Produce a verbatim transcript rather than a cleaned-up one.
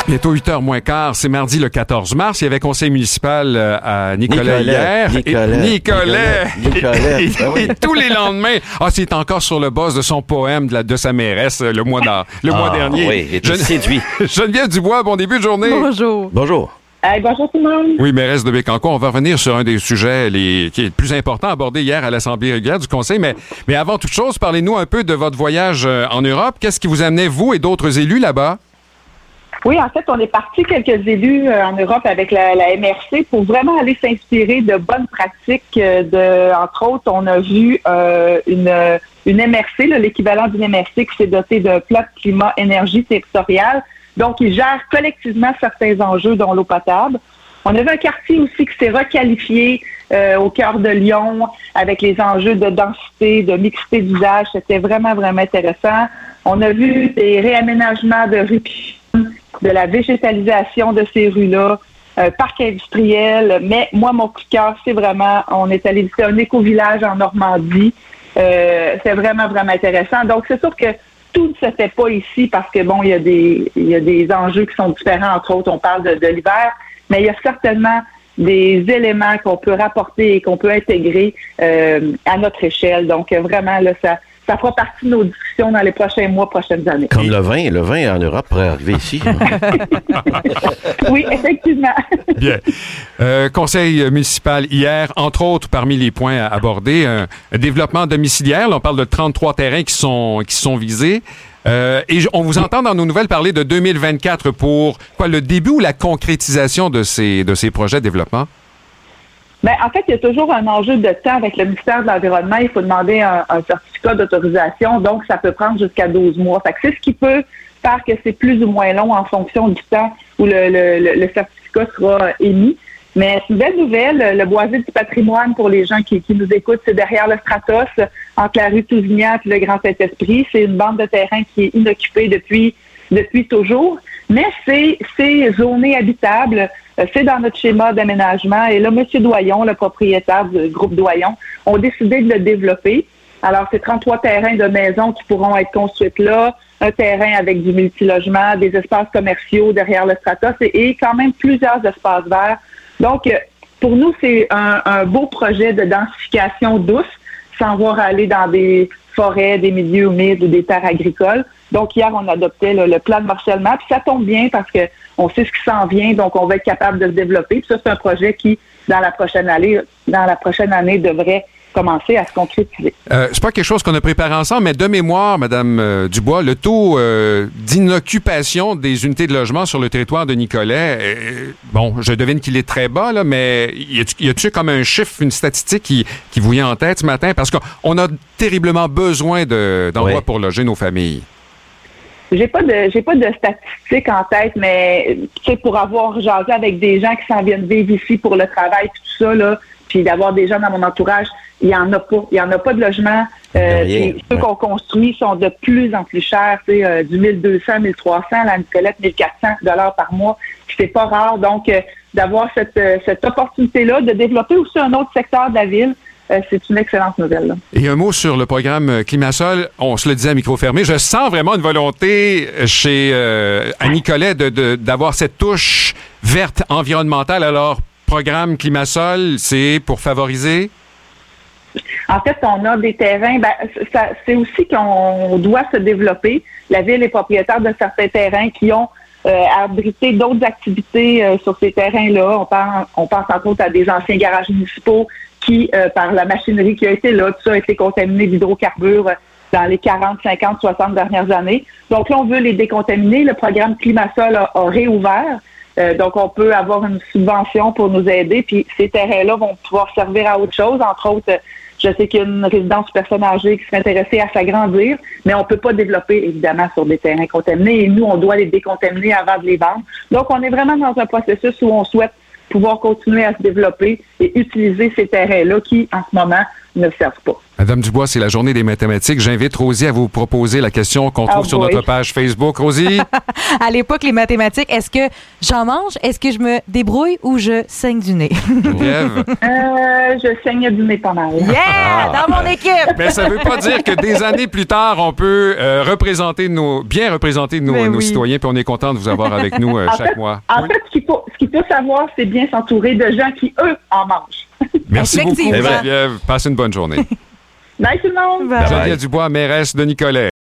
Bientôt huit heures moins quart, c'est mardi le quatorze mars. Il y avait conseil municipal euh, à Nicolet, Nicolet hier. Nicolet. Et, Nicolet. Nicolet. Et, et, Ben oui. et tous les lendemains. Ah, c'est encore sur le boss de son poème de, la, de sa mairesse le mois, d'an- le Ah, mois dernier. Oui, il était Gen- séduit. Geneviève Dubois, bon début de journée. Bonjour. Bonjour. Hey, bonjour tout le monde. Oui, mairesse de Bécancour, on va revenir sur un des sujets les, qui est le plus important abordé hier à l'Assemblée régulière du Conseil. Mais, mais avant toute chose, parlez-nous un peu de votre voyage euh, en Europe. Qu'est-ce qui vous amenait, vous et d'autres élus, là-bas? Oui, en fait, on est parti quelques élus euh, en Europe avec la, la M R C pour vraiment aller s'inspirer de bonnes pratiques. euh, De, entre autres, on a vu euh, une, une M R C, là, l'équivalent d'une M R C qui s'est dotée d'un plan de climat énergie territorial. Donc, ils gèrent collectivement certains enjeux, dont l'eau potable. On avait un quartier aussi qui s'est requalifié euh, au cœur de Lyon avec les enjeux de densité, de mixité d'usage. C'était vraiment, vraiment intéressant. On a vu des réaménagements de rues, de la végétalisation de ces rues-là, un parc industriel. Mais moi, mon coup de cœur, c'est vraiment, on est allé visiter un éco-village en Normandie. Euh, c'est vraiment, vraiment intéressant. Donc, c'est sûr que tout ne se fait pas ici parce que, bon, il y a des, il y a des enjeux qui sont différents. Entre autres, on parle de, de l'hiver, mais il y a certainement des éléments qu'on peut rapporter et qu'on peut intégrer euh, à notre échelle. Donc, vraiment, là, ça, ça fera partie de nos discussions dans les prochains mois, prochaines années. Comme le vin, le vin en Europe pourrait arriver ici. Hein? Oui, effectivement. Bien. Euh, conseil municipal hier, entre autres, parmi les points à aborder, un, un développement domiciliaire. Là, on parle de trente-trois terrains qui sont, qui sont visés. Euh, et on vous entend dans nos nouvelles parler de deux mille vingt-quatre pour quoi, le début ou la concrétisation de ces, de ces projets de développement? Bien, en fait, il y a toujours un enjeu de temps avec le ministère de l'Environnement. Il faut demander un, un certificat d'autorisation, donc ça peut prendre jusqu'à douze mois. Fait que c'est ce qui peut faire que c'est plus ou moins long en fonction du temps où le, le, le, le certificat sera émis. Mais c'est une belle nouvelle. Le boisé du patrimoine, pour les gens qui, qui nous écoutent, c'est derrière le Stratos, entre la rue Tousignan et le Grand Saint-Esprit. C'est une bande de terrain qui est inoccupée depuis, depuis toujours. Mais c'est, c'est zoné habitable. C'est dans notre schéma d'aménagement. Et là, M. Doyon, le propriétaire du groupe Doyon, ont décidé de le développer. Alors, c'est trente-trois terrains de maisons qui pourront être construites là, un terrain avec du multilogement, des espaces commerciaux derrière le Stratos et, et quand même plusieurs espaces verts. Donc, pour nous, c'est un, un beau projet de densification douce, sans voir aller dans des forêts, des milieux humides ou des terres agricoles. Donc, hier, on adoptait là, le plan de morcellement. Puis ça tombe bien parce que on sait ce qui s'en vient, donc on va être capable de le développer. Puis ça, c'est un projet qui, dans la prochaine année, dans la prochaine année, devrait commencer à se concrétiser. Euh, c'est pas quelque chose qu'on a préparé ensemble, mais de mémoire, Mme euh, Dubois, le taux euh, d'inoccupation des unités de logement sur le territoire de Nicolet, euh, bon, je devine qu'il est très bas, là, mais y a-tu, y a-tu comme un chiffre, une statistique qui, qui vous vient en tête ce matin? Parce qu'on a terriblement besoin de, d'endroits Oui. pour loger nos familles. J'ai pas de j'ai pas de statistiques en tête, mais tu sais, pour avoir jasé avec des gens qui s'en viennent vivre ici pour le travail, tout ça, là, puis d'avoir des gens dans mon entourage, il y en a pas. Il y en a pas de logement. Euh, Rien, puis ceux ouais. qu'on construit sont de plus en plus chers, tu sais, euh, du mille deux cents, mille trois cents, la Nicolette, mille quatre cents dollars par mois. Puis c'est pas rare. Donc, euh, d'avoir cette, euh, cette opportunité-là de développer aussi un autre secteur de la ville, Euh, c'est une excellente nouvelle. Là. Et un mot sur le programme Climasol. On se le disait à micro fermé. Je sens vraiment une volonté chez euh, à Nicolet de, de, d'avoir cette touche verte environnementale. Alors, programme Climasol, c'est pour favoriser? En fait, on a des terrains, ben, ça, c'est aussi qu'on doit se développer. La ville est propriétaire de certains terrains qui ont euh, abrité d'autres activités euh, sur ces terrains-là. On pense, on pense entre autres à des anciens garages municipaux qui, euh, par la machinerie qui a été là, tout ça a été contaminé d'hydrocarbures dans les quarante, cinquante, soixante dernières années. Donc là, on veut les décontaminer. Le programme Climasol a, a réouvert. Euh, donc, on peut avoir une subvention pour nous aider. Puis ces terrains-là vont pouvoir servir à autre chose. Entre autres, je sais qu'il y a une résidence personnes âgées qui serait intéressée à s'agrandir, mais on peut pas développer, évidemment, sur des terrains contaminés. Et nous, on doit les décontaminer avant de les vendre. Donc, on est vraiment dans un processus où on souhaite pouvoir continuer à se développer et utiliser ces terrains-là qui, en ce moment, ne servent pas. Madame Dubois, c'est la journée des mathématiques. J'invite Rosie à vous proposer la question qu'on trouve Ah, sur oui. notre page Facebook. Rosie? À l'époque, les mathématiques, est-ce que j'en mange, est-ce que je me débrouille ou je saigne du nez? Geneviève? Euh, je saigne du nez pas mal. Yeah! Dans mon équipe! Mais ça ne veut pas dire que des années plus tard, on peut euh, représenter nos, bien représenter nos, Ben nos oui. citoyens, puis on est content de vous avoir avec nous euh, En chaque fait, mois. En Oui. fait, ce qu'il faut, ce qu'il faut savoir, c'est bien s'entourer de gens qui, eux, en mangent. Merci beaucoup, Effectivement. Geneviève. Passez une bonne journée. Bye tout le monde! Bye. Geneviève Dubois, mairesse de Nicolet.